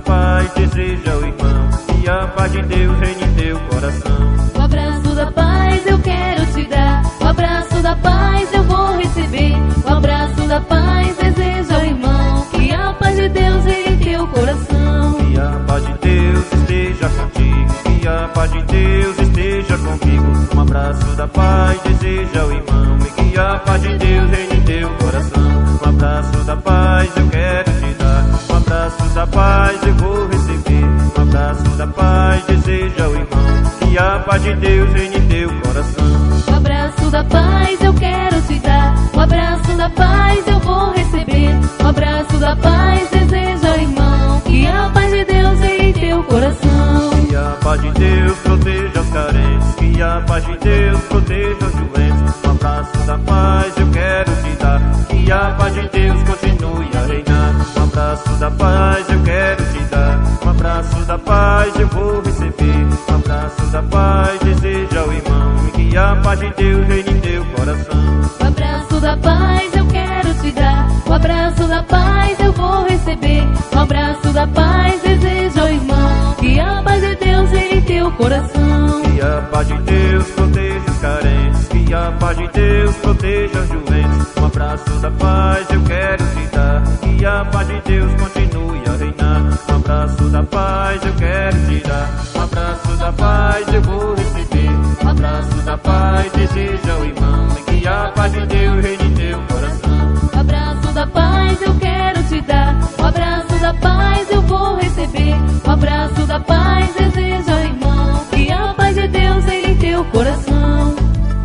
paz deseja ao irmão, que a paz de Deus reine em teu coração. O abraço da paz eu quero te dar, o abraço da paz eu vou receber. O abraço da paz deseja ao irmão, que a paz de Deus reine em teu coração. Que a paz de Deus esteja contigo, que a paz de Deus esteja comigo. Um abraço da paz deseja ao irmão, e que a paz de Deus reine em teu coração. Um abraço da paz eu quero te dar, um abraço da paz eu vou receber. Um abraço da paz deseja ao irmão, que a paz de Deus reine em teu coração. O abraço da paz eu quero te dar, o abraço da paz eu vou receber. O abraço da paz deseja ao irmão, que a paz de Deus reine em teu coração. Que a paz de Deus proteja os carentes, que a paz de Deus proteja os doentes. Um abraço da paz eu quero te dar, que a paz de Deus continue a reinar. Um abraço da paz eu quero te dar, um abraço da paz eu vou receber. Um abraço da paz deseja ao irmão, e que a paz de Deus reine em teu coração. O abraço da paz eu quero te dar, o abraço da paz eu vou receber. O abraço da paz deseja ao irmão, que a paz de Deus reine em teu coração. Que a paz de Deus proteja os carentes, que a paz de Deus proteja os doentes. Um abraço da paz eu quero te dar, que a paz de Deus continue a reinar. Um abraço da paz eu quero te dar, um abraço da paz eu vou receber. Um abraço da paz deseja ao irmão, e que a paz de Deus reine em teu coração. O abraço da paz eu quero te dar, o abraço da paz eu vou receber. O abraço da paz deseja ao irmão, que a paz de Deus reine em teu coração.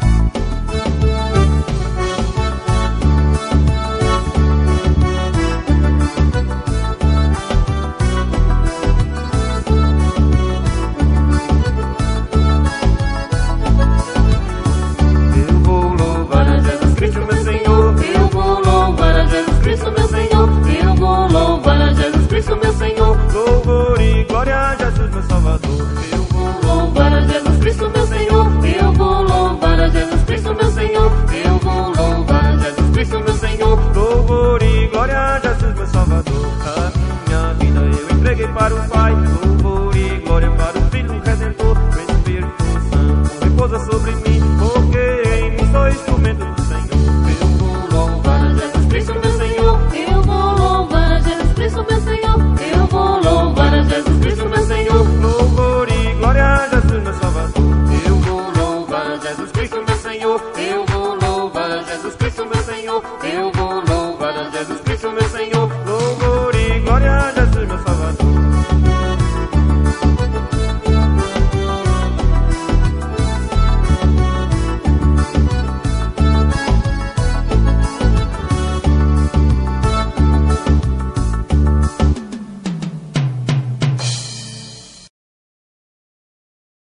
Eu vou louvar a Jesus Cristo meu Senhor, Eu vou louvar a Jesus Cristo meu Senhor, eu vou louvar a Jesus Cristo meu Senhor. louvor e glória a Jesus meu Salvador. Eu vou Louvar a Jesus Cristo meu Senhor, eu vou louvar a Jesus Cristo meu Senhor, eu vou louvar a Jesus Cristo meu Senhor. louvor e glória a Jesus meu Salvador. A minha vida eu entreguei para o Pai.